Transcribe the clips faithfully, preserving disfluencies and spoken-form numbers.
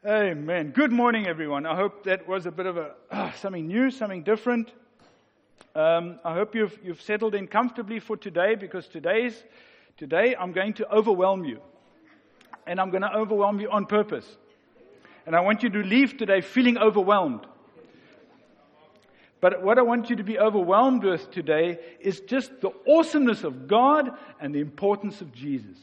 Amen. Good morning, everyone. I hope that was a bit of a uh, something new, something different. Um, I hope you've you've settled in comfortably for today, because today's today I'm going to overwhelm you, and I'm going to overwhelm you on purpose. And I want you to leave today feeling overwhelmed. But what I want you to be overwhelmed with today is just the awesomeness of God and the importance of Jesus.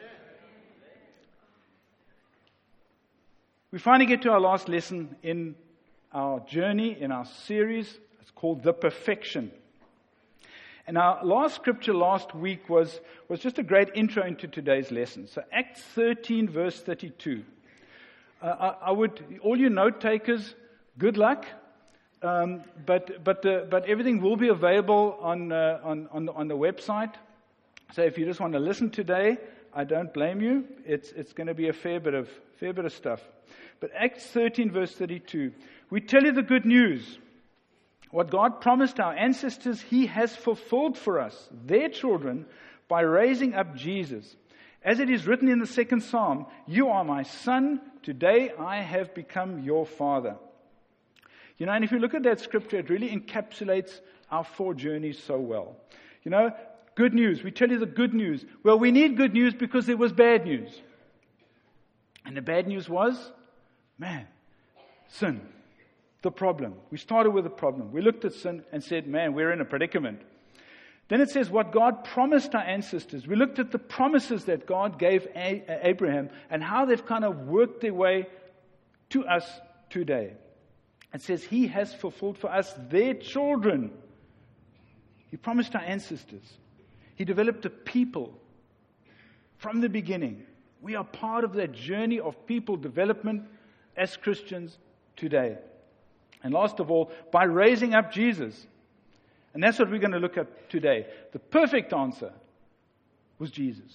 We finally get to our last lesson in our journey, in our series. It's called The Perfection. And our last scripture last week was, was just a great intro into today's lesson. So Acts thirteen, verse thirty-two. Uh, I, I would, all you note takers, good luck. Um, but but the, but everything will be available on uh, on on the, on the website. So if you just want to listen today, I don't blame you. It's it's going to be a fair bit of fair bit of stuff. But Acts thirteen, verse thirty-two, we tell you the good news. What God promised our ancestors, He has fulfilled for us, their children, by raising up Jesus. As it is written in the second Psalm, "You are my son; today I have become your father." You know, and if you look at that scripture, it really encapsulates our four journeys so well. You know, good news. We tell you the good news. Well, we need good news because there was bad news. And the bad news was, man, sin. The problem. We started with a problem. We looked at sin and said, man, we're in a predicament. Then it says what God promised our ancestors. We looked at the promises that God gave A- Abraham and how they've kind of worked their way to us today. It says He has fulfilled for us, their children. He promised our ancestors. He developed a people from the beginning. We are part of that journey of people development as Christians today. And last of all, by raising up Jesus. And that's what we're going to look at today. The perfect answer was Jesus.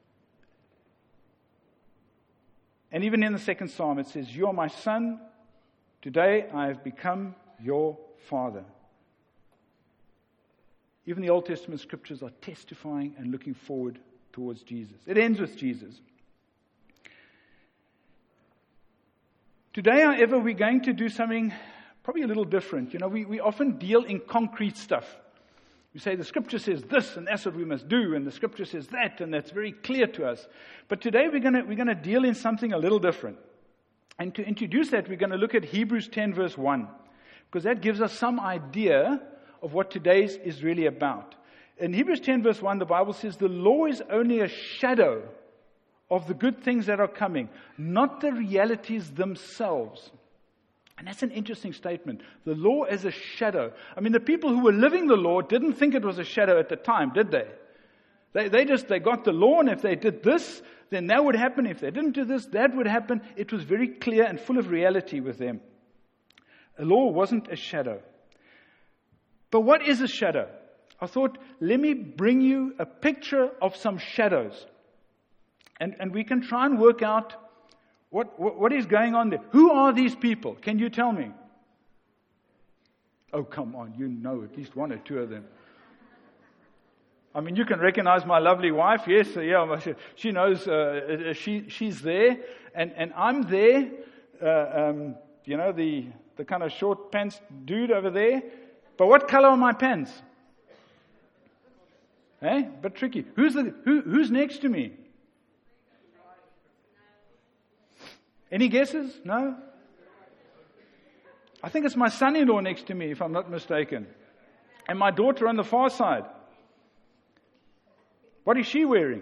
And even in the second Psalm, it says, "You are my son. Today I have become your father." Even the Old Testament scriptures are testifying and looking forward towards Jesus. It ends with Jesus. Today, however, we're going to do something probably a little different. You know, we, we often deal in concrete stuff. We say the scripture says this, and that's what we must do, and the scripture says that, and that's very clear to us. But today we're going to we're going to deal in something a little different. And to introduce that, we're going to look at Hebrews ten, verse one, because that gives us some idea of what today's is really about. In Hebrews ten, verse one, the Bible says, "The law is only a shadow of the good things that are coming, not the realities themselves." And that's an interesting statement. The law as a shadow. I mean, the people who were living the law didn't think it was a shadow at the time, did they? They, they just, they got the law, and if they did this, then that would happen. If they didn't do this, that would happen. It was very clear and full of reality with them. A law wasn't a shadow. But what is a shadow? I thought, let me bring you a picture of some shadows. And, and we can try and work out what, what, what is going on there. Who are these people? Can you tell me? Oh, come on. You know at least one or two of them. I mean, you can recognize my lovely wife. Yes, yeah, she knows. Uh, she she's there, and and I'm there. Uh, um, you know, the the kind of short pants dude over there. But what color are my pants? Hey, but tricky. Who's the who? Who's next to me? Any guesses? No. I think it's my son-in-law next to me, if I'm not mistaken, and my daughter on the far side. What is she wearing?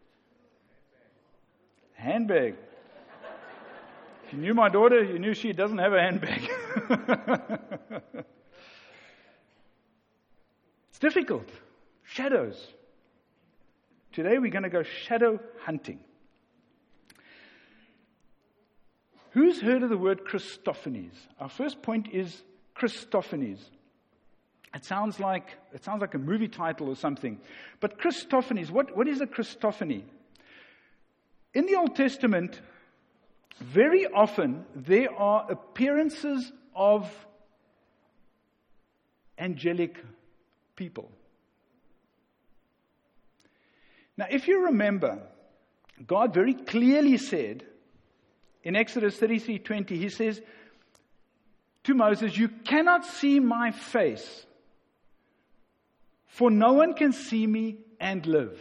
Handbag. If you knew my daughter, you knew she doesn't have a handbag. It's difficult. Shadows. Today we're going to go shadow hunting. Who's heard of the word Christophanies? Our first point is Christophanies. It sounds like it sounds like a movie title or something. But Christophanies, what, what is a Christophany? In the Old Testament, very often there are appearances of angelic people. Now, if you remember, God very clearly said in Exodus thirty-three twenty, he says to Moses, "You cannot see my face, for no one can see me and live."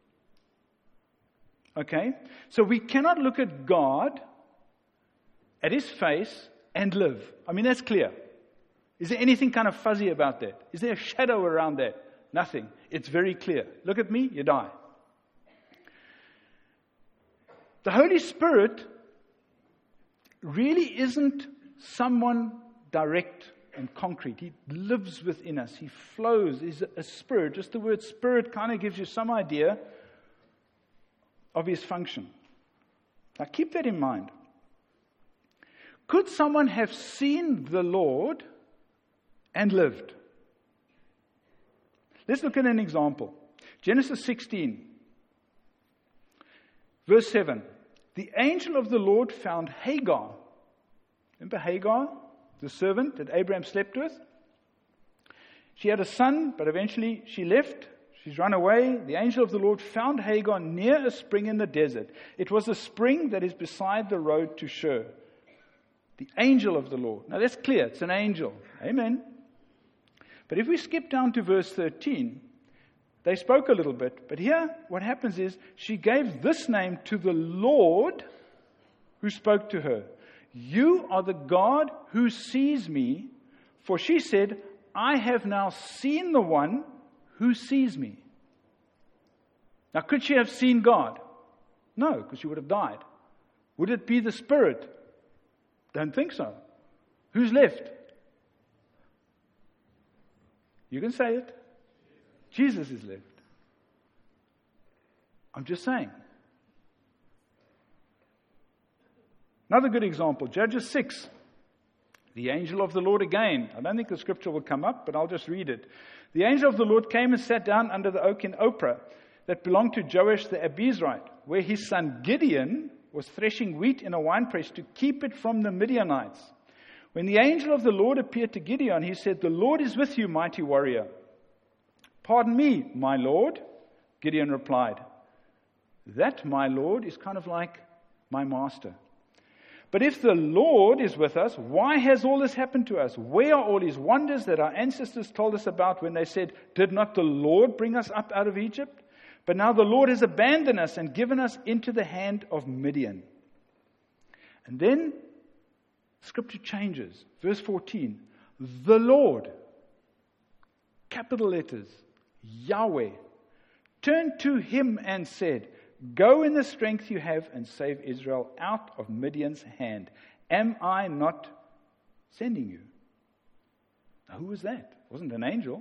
Okay? So we cannot look at God, at His face, and live. I mean, that's clear. Is there anything kind of fuzzy about that? Is there a shadow around that? Nothing. It's very clear. Look at me, you die. The Holy Spirit really isn't someone direct and concrete. He lives within us. He flows. He's a spirit. Just the word spirit kind of gives you some idea of His function. Now keep that in mind. Could someone have seen the Lord and lived? Let's look at an example. Genesis sixteen, verse seven. The angel of the Lord found Hagar. Remember Hagar, the servant that Abraham slept with? She had a son, but eventually she left. She's run away. The angel of the Lord found Hagar near a spring in the desert. It was a spring that is beside the road to Shur. The angel of the Lord. Now that's clear. It's an angel. Amen. But if we skip down to verse thirteen, they spoke a little bit. But here, what happens is, she gave this name to the Lord who spoke to her. You are the God who sees me. For she said, I have now seen the one who sees me. Now, could she have seen God? No, because she would have died. Would it be the Spirit? Don't think so. Who's left? You can say it. Jesus is left. I'm just saying. Another good example, Judges six. The angel of the Lord again. I don't think the scripture will come up, but I'll just read it. The angel of the Lord came and sat down under the oak in Ophrah that belonged to Joash the Abiezrite, where his son Gideon was threshing wheat in a winepress to keep it from the Midianites. When the angel of the Lord appeared to Gideon, he said, The Lord is with you, mighty warrior. Pardon me, my Lord, Gideon replied. That, my Lord, is kind of like my master. But if the Lord is with us, why has all this happened to us? Where are all His wonders that our ancestors told us about when they said, Did not the Lord bring us up out of Egypt? But now the Lord has abandoned us and given us into the hand of Midian. And then Scripture changes. Verse fourteen. The Lord, capital letters, Yahweh, turned to him and said, Go in the strength you have and save Israel out of Midian's hand. Am I not sending you? Now, who was that? It wasn't an angel.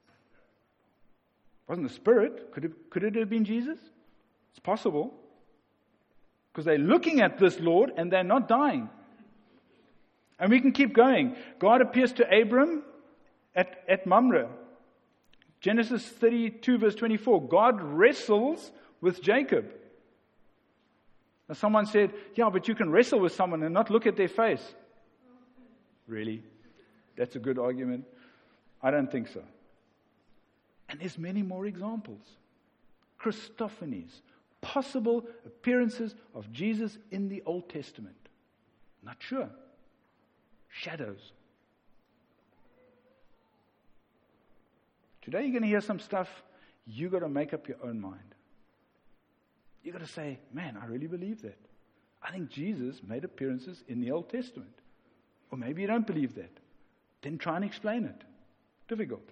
It wasn't a spirit. Could it, could it have been Jesus? It's possible. Because they're looking at this Lord and they're not dying. And we can keep going. God appears to Abram at, at Mamre. Genesis thirty-two verse twenty-four. God wrestles with Jacob. Now someone said, yeah, but you can wrestle with someone and not look at their face. Really? That's a good argument? I don't think so. And there's many more examples. Christophanies. Possible appearances of Jesus in the Old Testament. Not sure. Shadows. Today you're going to hear some stuff, you've got to make up your own mind. You've got to say, man, I really believe that. I think Jesus made appearances in the Old Testament. Or maybe you don't believe that. Then try and explain it. Difficult.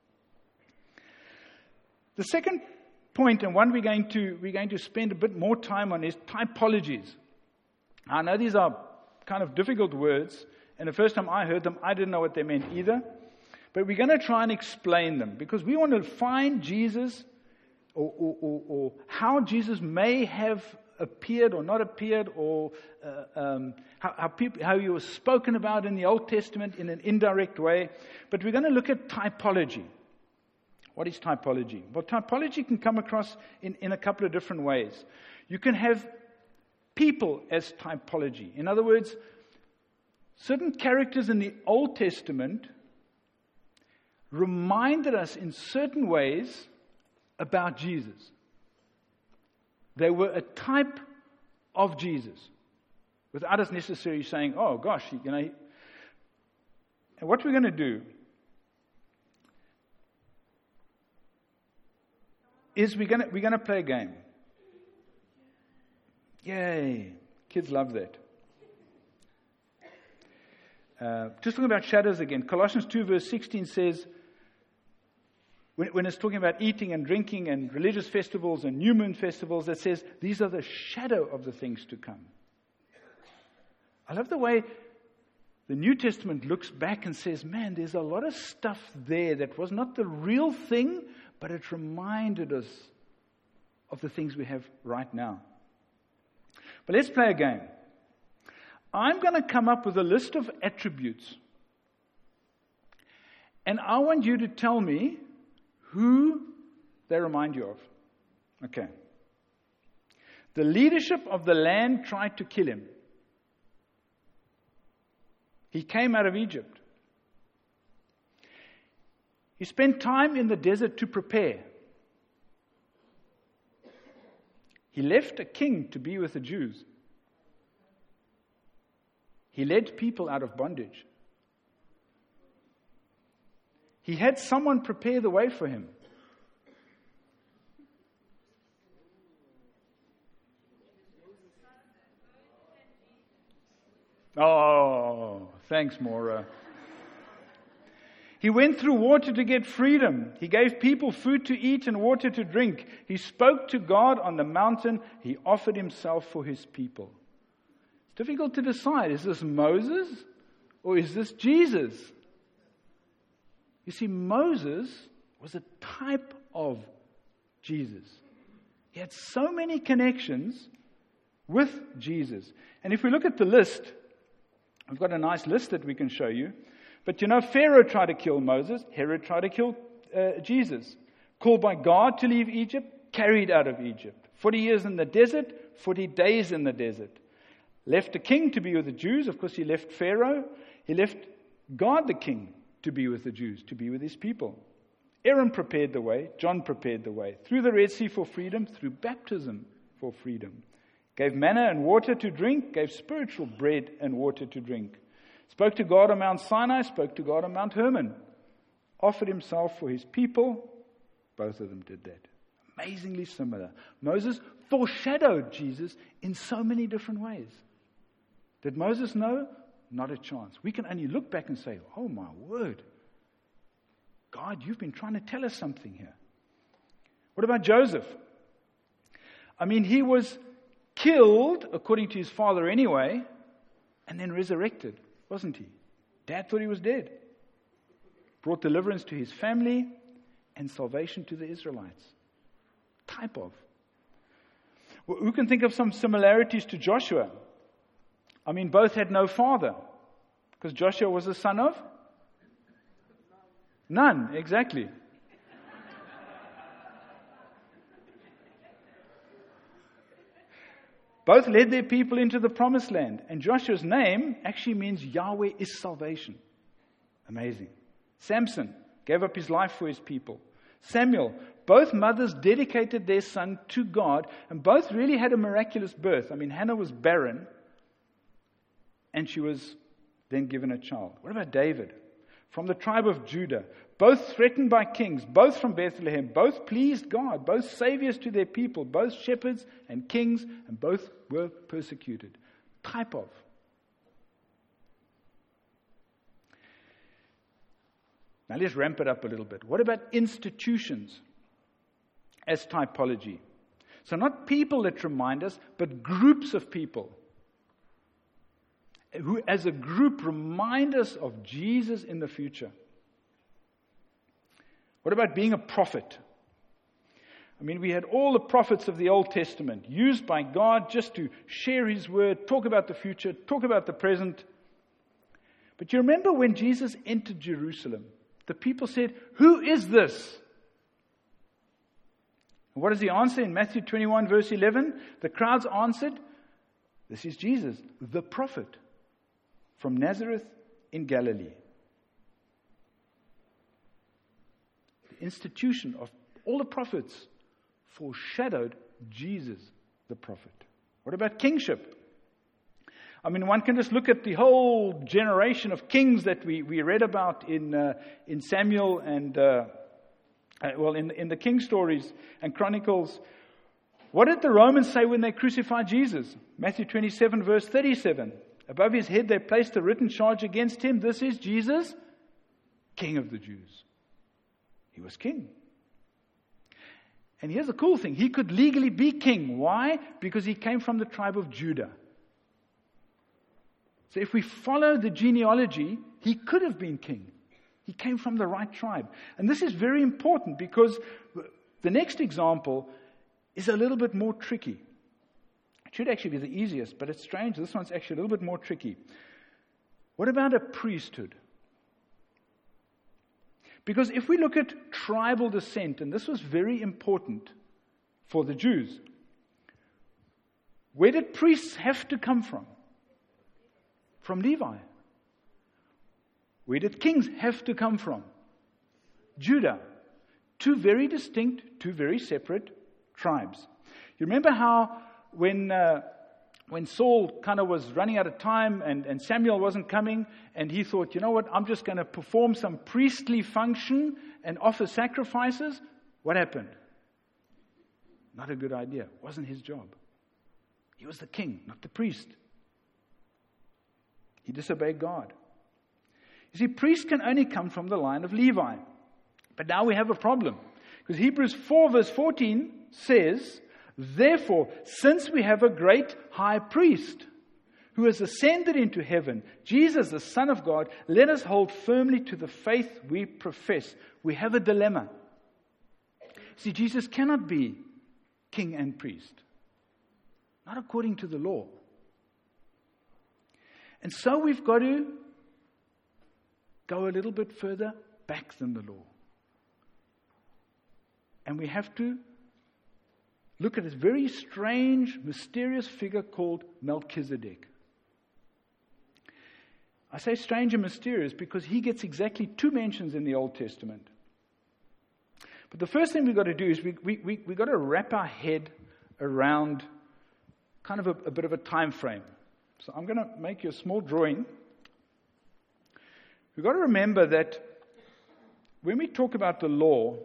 The second point, and one we're going to we're going to spend a bit more time on, is typologies. I know these are kind of difficult words, and the first time I heard them, I didn't know what they meant either. But we're going to try and explain them, because we want to find Jesus, or, or, or, or how Jesus may have appeared or not appeared, or uh, um, how, how, people, how he was spoken about in the Old Testament in an indirect way. But we're going to look at typology. What is typology? Well, typology can come across in, in a couple of different ways. You can have people as typology. In other words, certain characters in the Old Testament reminded us in certain ways about Jesus. They were a type of Jesus. without us necessarily saying, oh gosh, you know. And what we're going to do is we're going to, we're going to play a game. Yay. Kids love that. Uh, just talking about shadows again. Colossians two verse sixteen says, when, when it's talking about eating and drinking and religious festivals and new moon festivals, it says, these are the shadow of the things to come. I love the way the New Testament looks back and says, man, there's a lot of stuff there that was not the real thing, but it reminded us of the things we have right now. But let's play a game. I'm going to come up with a list of attributes. And I want you to tell me who they remind you of. Okay. The leadership of the land tried to kill him. He came out of Egypt. He spent time in the desert to prepare. He left a king to be with the Jews. He led people out of bondage. He had someone prepare the way for him. Oh, thanks, Maura. He went through water to get freedom. He gave people food to eat and water to drink. He spoke to God on the mountain. He offered himself for his people. It's difficult to decide. Is this Moses or is this Jesus? You see, Moses was a type of Jesus. He had so many connections with Jesus. And if we look at the list, I've got a nice list that we can show you. But you know, Pharaoh tried to kill Moses. Herod tried to kill uh, Jesus. Called by God to leave Egypt, carried out of Egypt. Forty years in the desert, forty days in the desert. Left a king to be with the Jews. Of course, he left Pharaoh. He left God the king to be with the Jews, to be with his people. Aaron prepared the way. John prepared the way. Through the Red Sea for freedom, through baptism for freedom. Gave manna and water to drink, gave spiritual bread and water to drink. Spoke to God on Mount Sinai, spoke to God on Mount Hermon. Offered himself for his people. Both of them did that. Amazingly similar. Moses foreshadowed Jesus in so many different ways. Did Moses know? Not a chance. We can only look back and say, oh my word. God, you've been trying to tell us something here. What about Joseph? I mean, he was killed, according to his father anyway, and then resurrected, wasn't he? Dad thought he was dead. Brought deliverance to his family and salvation to the Israelites. Type of. Well, who can think of some similarities to Joshua? I mean, both had no father. Because Joshua was the son of? None, exactly. Both led their people into the promised land. And Joshua's name actually means Yahweh is salvation. Amazing. Samson gave up his life for his people. Samuel, both mothers dedicated their son to God, and both really had a miraculous birth. I mean, Hannah was barren, and she was then given a child. What about David? From the tribe of Judah, both threatened by kings, both from Bethlehem, both pleased God, both saviors to their people, both shepherds and kings, and both were persecuted. Type of. Now let's ramp it up a little bit. What about institutions as typology? So not people that remind us, but groups of people who as a group remind us of Jesus in the future. What about being a prophet? I mean, we had all the prophets of the Old Testament used by God just to share His word, talk about the future, talk about the present. But you remember when Jesus entered Jerusalem, the people said, "Who is this?" And what does He answer in Matthew twenty-one verse eleven? The crowds answered, "This is Jesus, the prophet from Nazareth in Galilee." The institution of all the prophets foreshadowed Jesus, the prophet. What about kingship? I mean, one can just look at the whole generation of kings that we, we read about in uh, in Samuel and, uh, uh, well, in, in the king stories and chronicles. What did the Romans say when they crucified Jesus? Matthew twenty-seven, verse thirty-seven. Above his head they placed a written charge against him. This is Jesus, King of the Jews. He was king. And here's the cool thing. He could legally be king. Why? Because he came from the tribe of Judah. So if we follow the genealogy, he could have been king. He came from the right tribe. And this is very important because the next example is a little bit more tricky. It should actually be the easiest, but it's strange. This one's actually a little bit more tricky. What about a priesthood? Because if we look at tribal descent, and this was very important for the Jews, where did priests have to come from? From Levi. Where did kings have to come from? Judah. Two very distinct, two very separate tribes. You remember how when uh, when Saul kind of was running out of time and, and Samuel wasn't coming, and he thought, you know what, I'm just going to perform some priestly function and offer sacrifices. What happened? Not a good idea. It wasn't his job. He was the king, not the priest. He disobeyed God. You see, priests can only come from the line of Levi. But now we have a problem. Because Hebrews four verse fourteen says, therefore, since we have a great high priest who has ascended into heaven, Jesus, the Son of God, let us hold firmly to the faith we profess. We have a dilemma. See, Jesus cannot be king and priest. Not according to the law. And so we've got to go a little bit further back than the law. And we have to look at this very strange, mysterious figure called Melchizedek. I say strange and mysterious because he gets exactly two mentions in the Old Testament. But the first thing we've got to do is we, we, we, we've got to wrap our head around kind of a, a bit of a time frame. So I'm going to make you a small drawing. We've got to remember that when we talk about the law,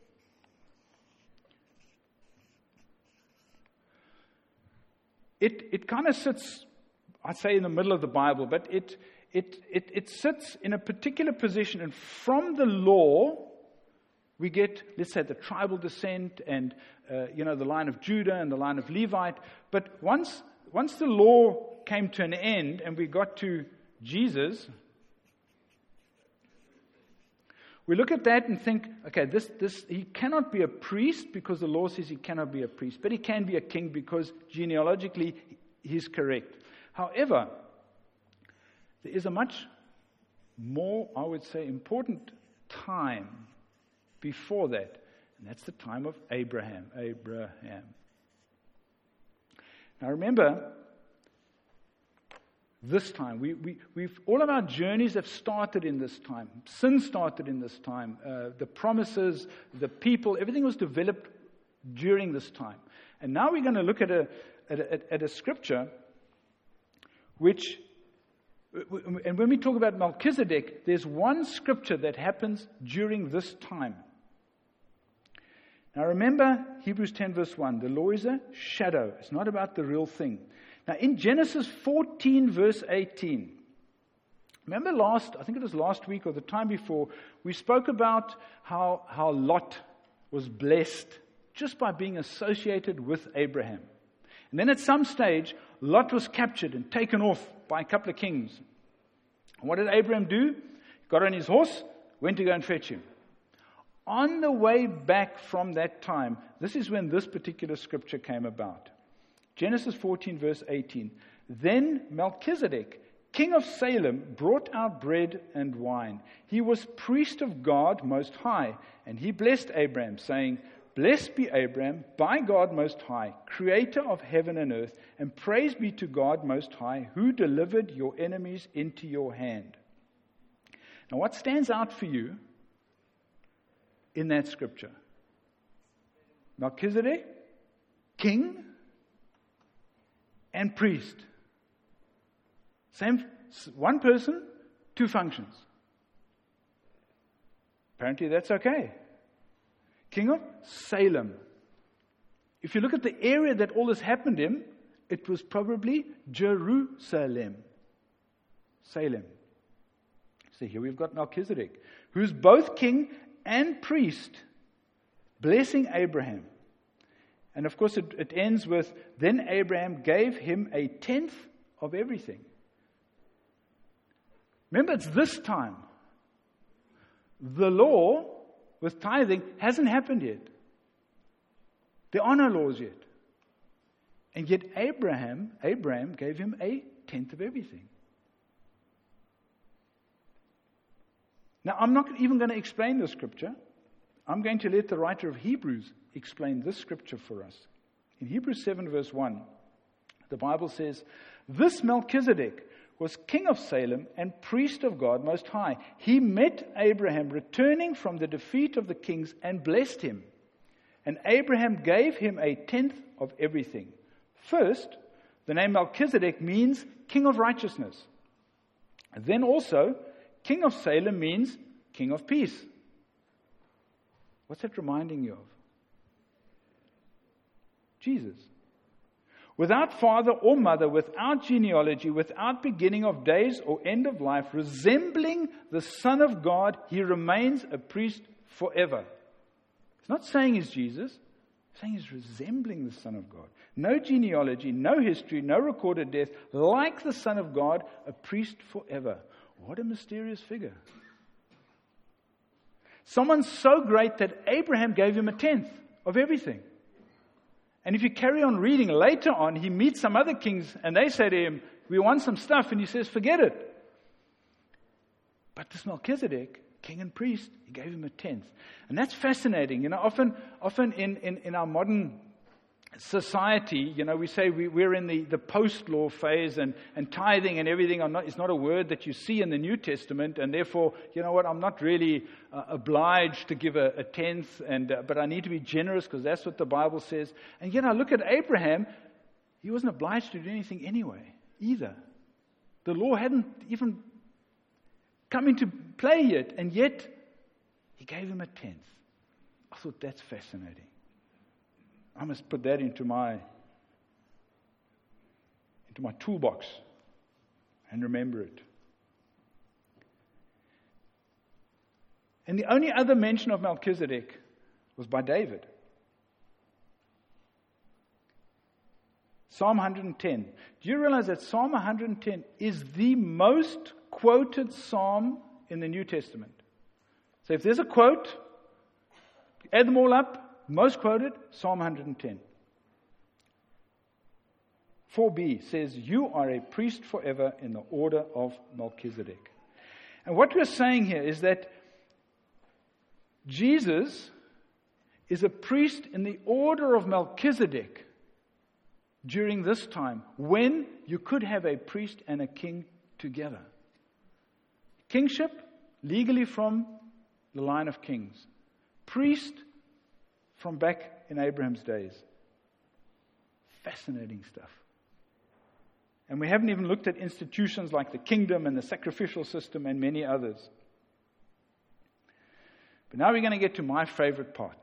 it it kind of sits, I'd say, in the middle of the Bible, but it it it it sits in a particular position, and from the law we get, let's say, the tribal descent and uh, you know the line of Judah and the line of Levite. But once once the law came to an end and we got to Jesus, we look at that and think, okay, this, this he cannot be a priest because the law says he cannot be a priest, but he can be a king because genealogically he's correct. However, there is a much more, I would say, important time before that, and that's the time of Abraham. Abraham. Now remember, this time, we, we, we've all of our journeys have started in this time. Sin started in this time. Uh, the promises, the people, everything was developed during this time. And now we're going to look at a at a, at a scripture which, and when we talk about Melchizedek, there's one scripture that happens during this time. Now remember Hebrews ten verse one, the law is a shadow. It's not about the real thing. Now in Genesis fourteen verse eighteen, remember last, I think it was last week or the time before, we spoke about how, how Lot was blessed just by being associated with Abraham. And then at some stage, Lot was captured and taken off by a couple of kings. And what did Abraham do? He got on his horse, went to go and fetch him. On the way back from that time, this is when this particular scripture came about. Genesis fourteen verse eighteen. Then Melchizedek, king of Salem, brought out bread and wine. He was priest of God Most High, and he blessed Abraham, saying, Blessed be Abraham by God Most High, creator of heaven and earth, and praise be to God Most High, who delivered your enemies into your hand. Now what stands out for you in that scripture? Melchizedek, king and priest. Same, one person, two functions. Apparently that's okay. King of Salem. If you look at the area that all this happened in, it was probably Jerusalem. Salem. So here we've got Melchizedek, who's both king and priest, blessing Abraham. And of course it, it ends with, then Abraham gave him a tenth of everything. Remember, it's this time. The law with tithing hasn't happened yet. There are no laws yet. And yet Abraham, Abraham gave him a tenth of everything. Now, I'm not even going to explain the scripture. I'm going to let the writer of Hebrews explain this scripture for us. In Hebrews seven verse one, the Bible says, this Melchizedek was king of Salem and priest of God Most High. He met Abraham returning from the defeat of the kings and blessed him. And Abraham gave him a tenth of everything. First, the name Melchizedek means king of righteousness. And then also, king of Salem means king of peace. What's that reminding you of? Jesus. Without father or mother, without genealogy, without beginning of days or end of life, resembling the Son of God, he remains a priest forever. It's not saying he's Jesus. It's saying he's resembling the Son of God. No genealogy, no history, no recorded death. Like the Son of God, a priest forever. What a mysterious figure. Someone so great that Abraham gave him a tenth of everything. And if you carry on reading, later on, he meets some other kings and they say to him, we want some stuff. And he says, forget it. But this Melchizedek, king and priest, he gave him a tenth. And that's fascinating. You know, often often in, in, in our modern society, you know, we say we, we're in the, the post-law phase, and, and tithing and everything are not, is not a word that you see in the New Testament, and therefore, you know what, I'm not really uh, obliged to give a, a tenth, and uh, but I need to be generous because that's what the Bible says. And yet I look at Abraham, he wasn't obliged to do anything anyway, either. The law hadn't even come into play yet, and yet he gave him a tenth. I thought that's fascinating. I must put that into my into my toolbox and remember it. And the only other mention of Melchizedek was by David. Psalm one hundred ten. Do you realize that Psalm one hundred ten is the most quoted psalm in the New Testament? So if there's a quote, add them all up. Most quoted, Psalm one hundred ten. four b says, you are a priest forever in the order of Melchizedek. And what we're saying here is that Jesus is a priest in the order of Melchizedek during this time, when you could have a priest and a king together. Kingship, legally from the line of kings. Priest, from back in Abraham's days. Fascinating stuff. And we haven't even looked at institutions like the kingdom and the sacrificial system and many others. But now we're going to get to my favorite part.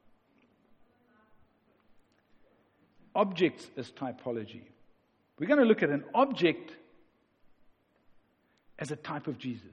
Objects as typology. We're going to look at an object as a type of Jesus.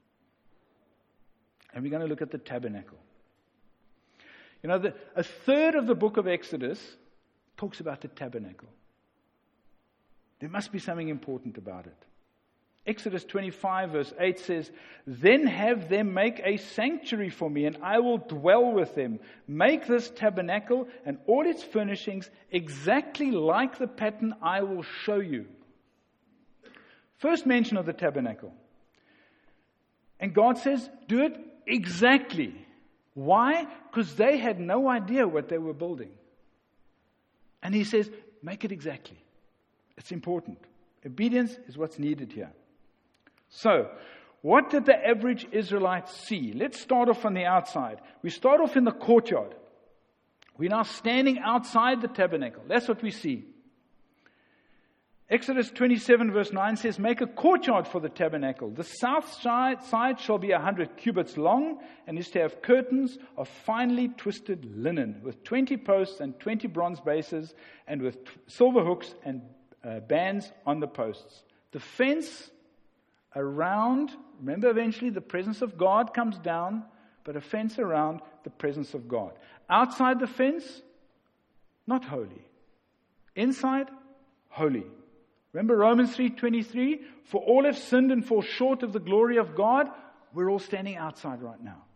And we're going to look at the tabernacle. You know, the, a third of the book of Exodus talks about the tabernacle. There must be something important about it. Exodus twenty-five verse eight says, then have them make a sanctuary for me, and I will dwell with them. Make this tabernacle and all its furnishings exactly like the pattern I will show you. First mention of the tabernacle. And God says, do it exactly. Why? Because they had no idea what they were building. And he says, make it exactly. It's important. Obedience is what's needed here. So, what did the average Israelite see? Let's start off on the outside. We start off in the courtyard. We're now standing outside the tabernacle. That's what we see. Exodus twenty-seven verse nine says, make a courtyard for the tabernacle. The south side, side shall be a hundred cubits long, and is to have curtains of finely twisted linen, with twenty posts and twenty bronze bases, and with t- silver hooks and uh, bands on the posts. The fence around, remember eventually the presence of God comes down, but a fence around the presence of God. Outside the fence, not holy. Inside, holy. Remember Romans three twenty-three? For all have sinned and fall short of the glory of God. We're all standing outside right now.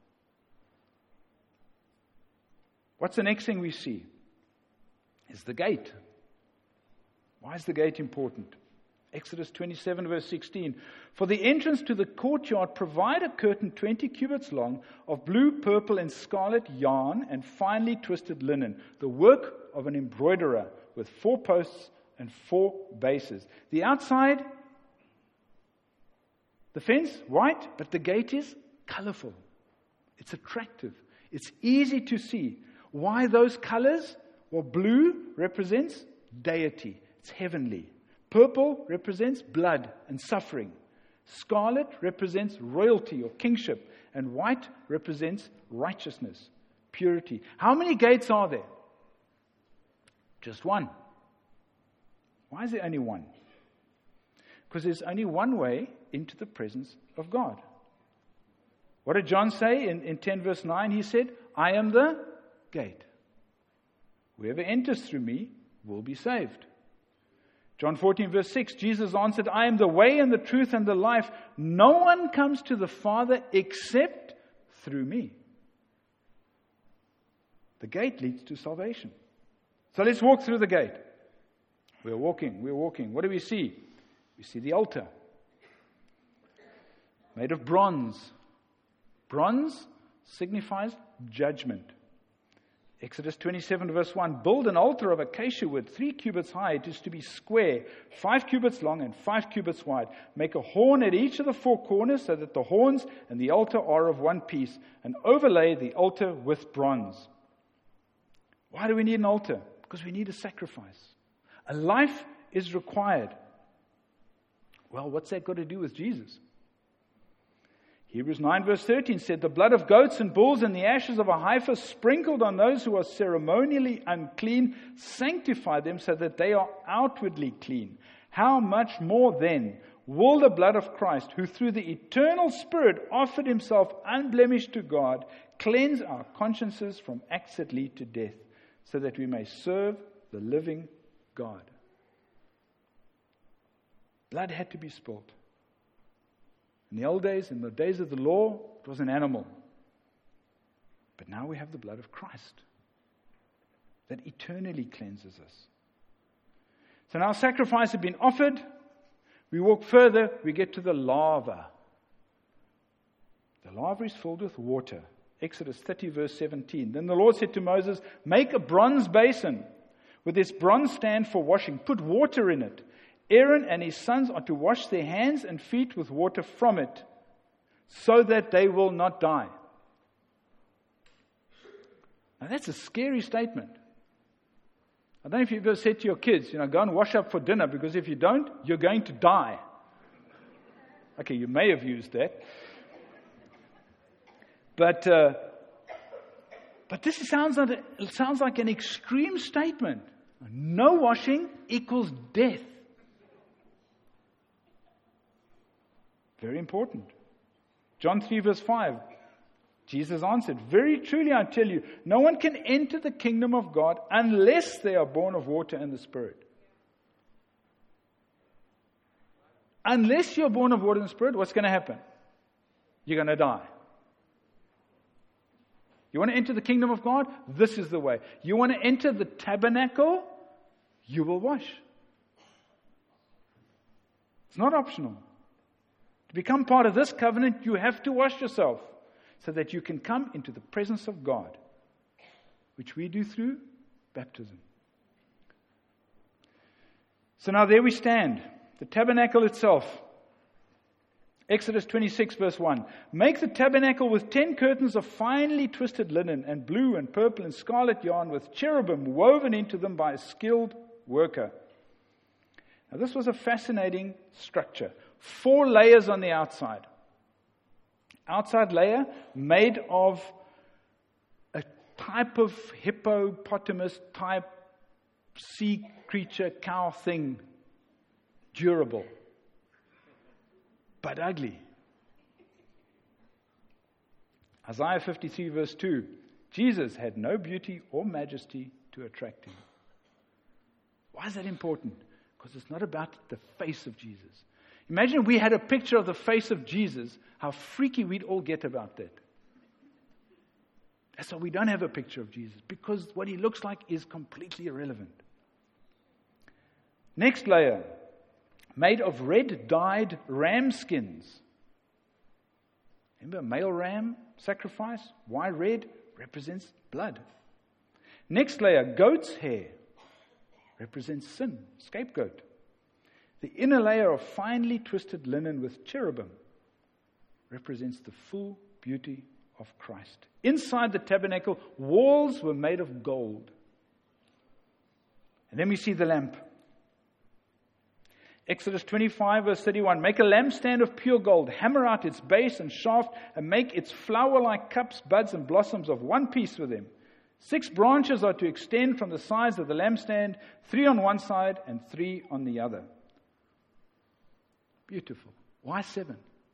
What's the next thing we see? Is the gate. Why is the gate important? Exodus twenty-seven verse sixteen. For the entrance to the courtyard, provide a curtain twenty cubits long of blue, purple, and scarlet yarn and finely twisted linen, the work of an embroiderer, with four posts and four bases. The outside, the fence, white, but the gate is colorful. It's attractive. It's easy to see. Why those colors? Well, blue represents deity. It's heavenly. Purple represents blood and suffering. Scarlet represents royalty or kingship. And white represents righteousness, purity. How many gates are there? Just one. Why is there only one? Because there's only one way into the presence of God. What did John say in, in ten verse nine? He said, I am the gate. Whoever enters through me will be saved. John fourteen verse six, Jesus answered, I am the way and the truth and the life. No one comes to the Father except through me. The gate leads to salvation. So let's walk through the gate. We're walking, we're walking. What do we see? We see the altar. Made of bronze. Bronze signifies judgment. Exodus twenty-seven verse one, build an altar of acacia wood, three cubits high. It is to be square, five cubits long and five cubits wide. Make a horn at each of the four corners so that the horns and the altar are of one piece, and overlay the altar with bronze. Why do we need an altar? Because we need a sacrifice. A life is required. Well, what's that got to do with Jesus? Hebrews nine verse thirteen said, the blood of goats and bulls and the ashes of a heifer sprinkled on those who are ceremonially unclean sanctify them so that they are outwardly clean. How much more then will the blood of Christ, who through the eternal Spirit offered himself unblemished to God, cleanse our consciences from acts that lead to death, so that we may serve the living God. Blood had to be spilled. In the old days, in the days of the law, it was an animal. But now we have the blood of Christ that eternally cleanses us. So now sacrifice had been offered. We walk further, we get to the laver. The laver is filled with water. Exodus thirty verse seventeen. Then the Lord said to Moses, make a bronze basin with this bronze stand for washing. Put water in it. Aaron and his sons are to wash their hands and feet with water from it, so that they will not die. Now that's a scary statement. I don't know if you've ever said to your kids, you know, go and wash up for dinner, because if you don't, you're going to die. Okay, you may have used that. But uh, but this sounds like, it sounds like an extreme statement. No washing equals death. Very important. John three verse five. Jesus answered, very truly I tell you, no one can enter the kingdom of God unless they are born of water and the Spirit. Unless you're born of water and the Spirit, what's going to happen? You're going to die. You want to enter the kingdom of God? This is the way. You want to enter the tabernacle? You will wash. It's not optional. To become part of this covenant, you have to wash yourself so that you can come into the presence of God, which we do through baptism. So now there we stand. The tabernacle itself. Exodus twenty-six verse one. Make the tabernacle with ten curtains of finely twisted linen and blue and purple and scarlet yarn with cherubim woven into them by a skilled worker. Now, this was a fascinating structure. Four layers on the outside. Outside layer made of a type of hippopotamus type sea creature, cow thing. Durable. But ugly. Isaiah fifty-three verse two. Jesus had no beauty or majesty to attract him. Why is that important? Because it's not about the face of Jesus. Imagine we had a picture of the face of Jesus, how freaky we'd all get about that. That's why we don't have a picture of Jesus, because what he looks like is completely irrelevant. Next layer, made of red dyed ram skins. Remember, male ram sacrifice? Why red? Represents blood. Next layer, goat's hair. Represents sin, scapegoat. The inner layer of finely twisted linen with cherubim represents the full beauty of Christ. Inside the tabernacle, walls were made of gold. And then we see the lamp. Exodus twenty-five verse thirty-one. Make a lampstand of pure gold, hammer out its base and shaft, and make its flower-like cups, buds, and blossoms of one piece with them. Six branches are to extend from the sides of the lampstand, three on one side and three on the other. Beautiful. Why seven?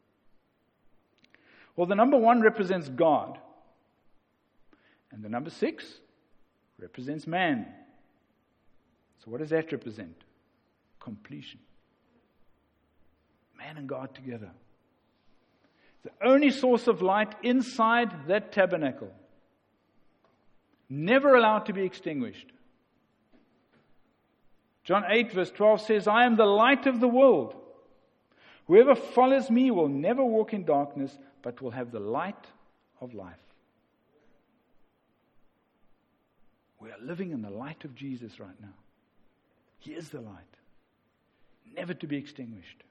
Well, the number one represents God. And the number six represents man. So what does that represent? Completion. Man and God together. The only source of light inside that tabernacle. Never allowed to be extinguished. John eight verse twelve says, I am the light of the world. Whoever follows me will never walk in darkness, but will have the light of life. We are living in the light of Jesus right now. He is the light. Never to be extinguished.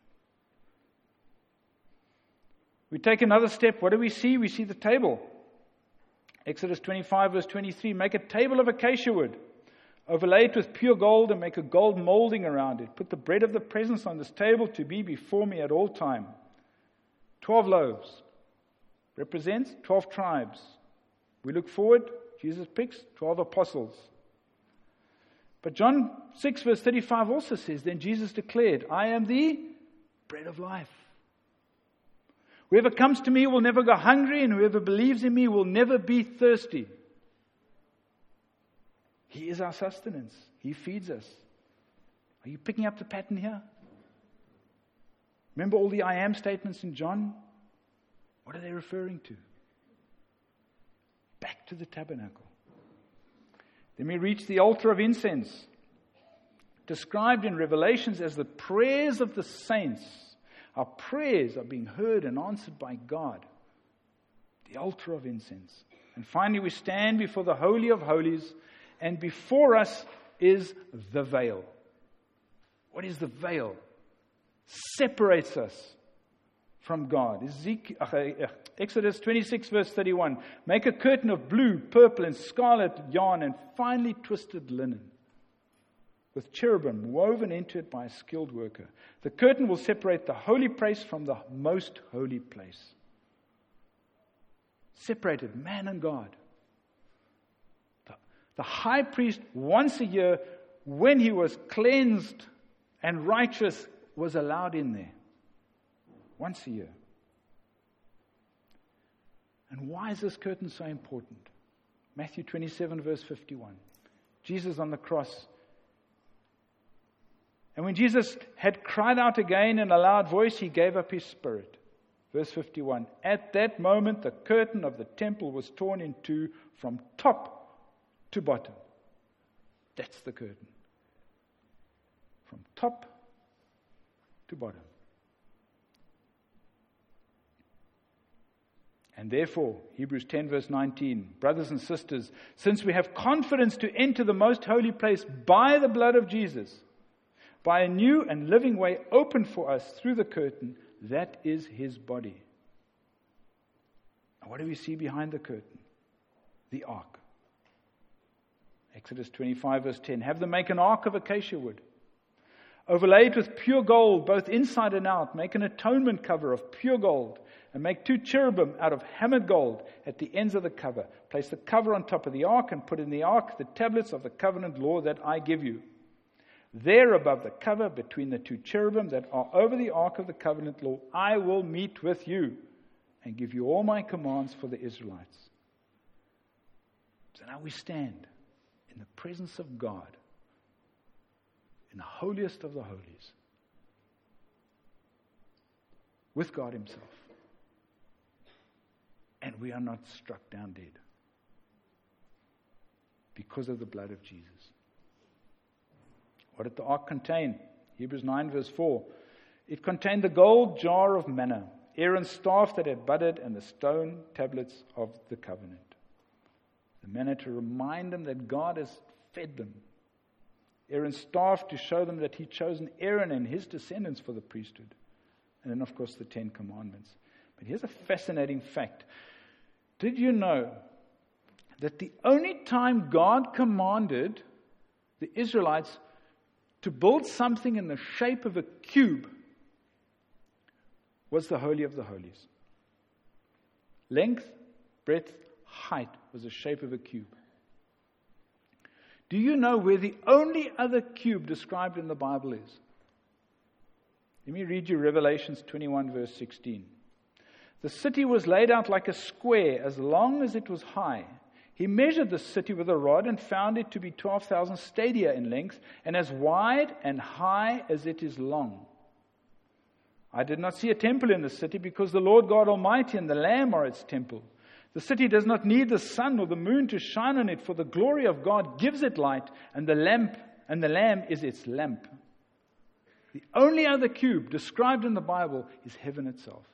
We take another step. What do we see? We see the table. Exodus twenty-five verse twenty-three. Make a table of acacia wood. Overlay it with pure gold and make a gold molding around it. Put the bread of the presence on this table to be before me at all time. Twelve loaves. Represents twelve tribes. We look forward. Jesus picks twelve apostles. But John six verse thirty-five also says, then Jesus declared, I am the bread of life. Whoever comes to me will never go hungry, and whoever believes in me will never be thirsty. He is our sustenance. He feeds us. Are you picking up the pattern here? Remember all the I am statements in John? What are they referring to? Back to the tabernacle. Then we reach the altar of incense, described in Revelations as the prayers of the saints. Our prayers are being heard and answered by God. The altar of incense. And finally we stand before the Holy of Holies, and before us is the veil. What is the veil? Separates us from God. Exodus twenty-six verse thirty-one. Make a curtain of blue, purple, and scarlet yarn and finely twisted linen, with cherubim woven into it by a skilled worker. The curtain will separate the holy place from the most holy place. Separated man and God. The, the high priest once a year, when he was cleansed and righteous, was allowed in there. Once a year. And why is this curtain so important? Matthew twenty-seven verse fifty-one. Jesus on the cross. And when Jesus had cried out again in a loud voice, he gave up his spirit. Verse fifty-one. At that moment, the curtain of the temple was torn in two from top to bottom. That's the curtain. From top to bottom. And therefore, Hebrews ten verse nineteen, brothers and sisters, since we have confidence to enter the most holy place by the blood of Jesus, by a new and living way opened for us through the curtain, that is his body. And what do we see behind the curtain? The ark. Exodus twenty-five verse ten, have them make an ark of acacia wood. Overlay it with pure gold, both inside and out. Make an atonement cover of pure gold. And make two cherubim out of hammered gold at the ends of the cover. Place the cover on top of the ark and put in the ark the tablets of the covenant law that I give you. There above the cover, between the two cherubim that are over the ark of the covenant law, I will meet with you and give you all my commands for the Israelites. So now we stand in the presence of God, in the holiest of the holies, with God himself. And we are not struck down dead because of the blood of Jesus. What did the ark contain? Hebrews nine verse four. It contained the gold jar of manna, Aaron's staff that had budded, and the stone tablets of the covenant. The manna to remind them that God has fed them. Aaron's staff to show them that he'd chosen Aaron and his descendants for the priesthood. And then, of course, the Ten Commandments. But here's a fascinating fact. Did you know that the only time God commanded the Israelites to build something in the shape of a cube was the Holy of the Holies? Length, breadth, height was the shape of a cube. Do you know where the only other cube described in the Bible is? Let me read you Revelations twenty-one verse sixteen. The city was laid out like a square, as long as it was high. He measured the city with a rod and found it to be twelve thousand stadia in length, and as wide and high as it is long. I did not see a temple in the city, because the Lord God Almighty and the Lamb are its temple. The city does not need the sun or the moon to shine on it, for the glory of God gives it light, and the lamp and the Lamb is its lamp. The only other cube described in the Bible is heaven itself.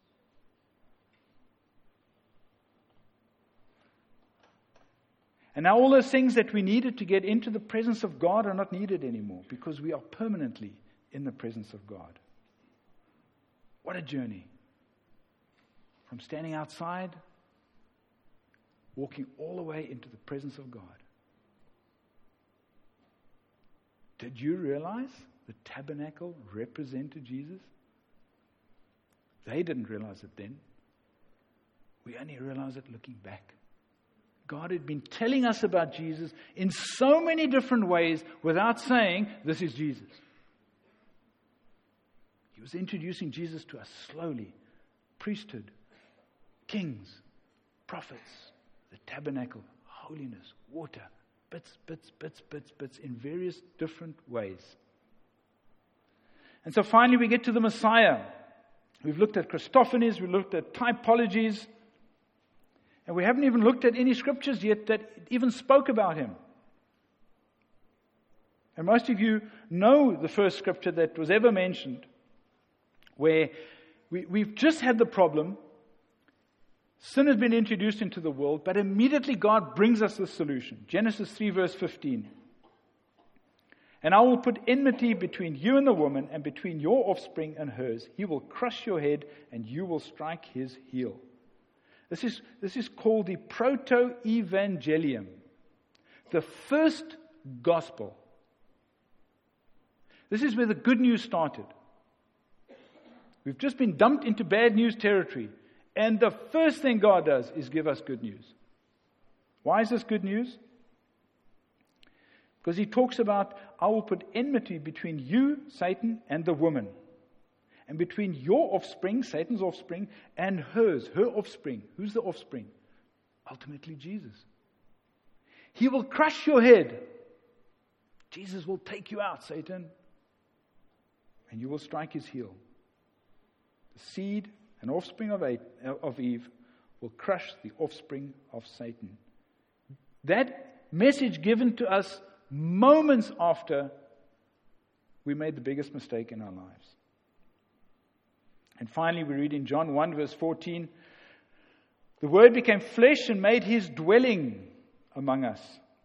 And now all those things that we needed to get into the presence of God are not needed anymore, because we are permanently in the presence of God. What a journey. From standing outside, walking all the way into the presence of God. Did you realize the tabernacle represented Jesus? They didn't realize it then. We only realize it looking back. God had been telling us about Jesus in so many different ways without saying, this is Jesus. He was introducing Jesus to us slowly. Priesthood, kings, prophets, the tabernacle, holiness, water, bits, bits, bits, bits, bits, in various different ways. And so finally we get to the Messiah. We've looked at Christophanies, we've looked at typologies, and we haven't even looked at any scriptures yet that even spoke about him. And most of you know the first scripture that was ever mentioned, where we, we've just had the problem. Sin has been introduced into the world, but immediately God brings us the solution. Genesis three verse fifteen. And I will put enmity between you and the woman, and between your offspring and hers. He will crush your head, and you will strike his heel. This is, this is called the proto-evangelium, the first gospel. This is where the good news started. We've just been dumped into bad news territory, and the first thing God does is give us good news. Why is this good news? Because he talks about, I will put enmity between you, Satan, and the woman. And between your offspring, Satan's offspring, and hers, her offspring. Who's the offspring? Ultimately Jesus. He will crush your head. Jesus will take you out, Satan. And you will strike his heel. The seed and offspring of Eve will crush the offspring of Satan. That message given to us moments after we made the biggest mistake in our lives. And finally, we read in John one verse fourteen, the Word became flesh and made his dwelling among us.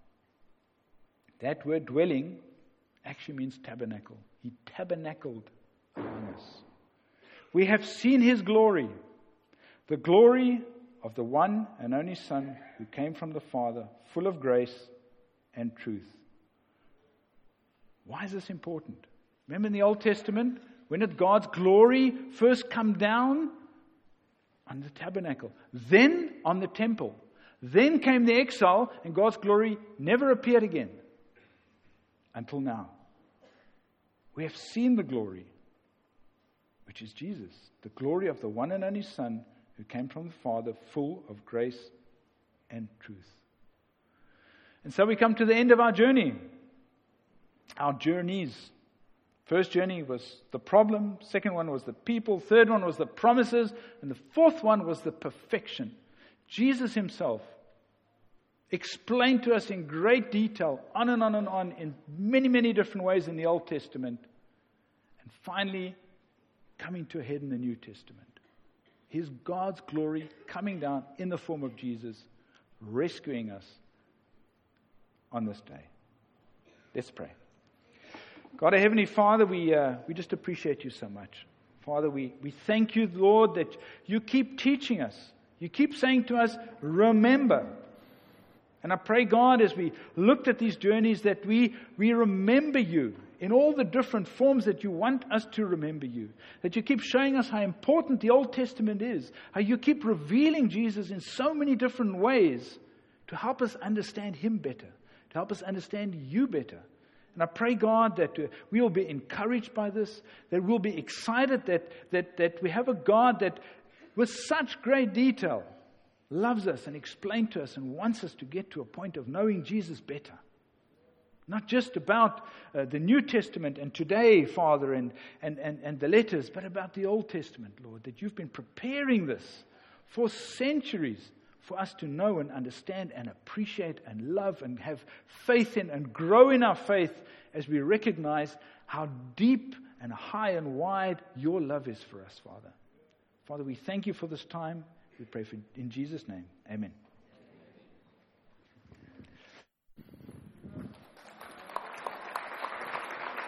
That word dwelling actually means tabernacle. He tabernacled among us. We have seen his glory, the glory of the one and only Son who came from the Father, full of grace and truth. Why is this important? Remember in the Old Testament, when did God's glory first come down? On the tabernacle. Then on the temple. Then came the exile, and God's glory never appeared again. Until now. We have seen the glory, which is Jesus. The glory of the one and only Son who came from the Father, full of grace and truth. And so we come to the end of our journey. Our journeys. First journey was the problem. Second one was the people. Third one was the promises. And the fourth one was the perfection. Jesus himself explained to us in great detail, on and on and on, in many, many different ways in the Old Testament. And finally, coming to a head in the New Testament. Here's God's glory coming down in the form of Jesus, rescuing us on this day. Let's pray. God, our Heavenly Father, we uh, we just appreciate you so much. Father, we, we thank you, Lord, that you keep teaching us. You keep saying to us, remember. And I pray, God, as we looked at these journeys, that we, we remember you in all the different forms that you want us to remember you. That you keep showing us how important the Old Testament is. How you keep revealing Jesus in so many different ways to help us understand him better. To help us understand you better. And I pray, God, that uh, we will be encouraged by this. That we'll be excited that, that, that we have a God that, with such great detail, loves us and explains to us and wants us to get to a point of knowing Jesus better. Not just about uh, the New Testament and today, Father, and, and, and, and the letters, but about the Old Testament, Lord, that you've been preparing this for centuries for us to know and understand and appreciate and love and have faith in and grow in our faith as we recognize how deep and high and wide your love is for us, Father. Father, we thank you for this time. We pray for in Jesus' name. Amen.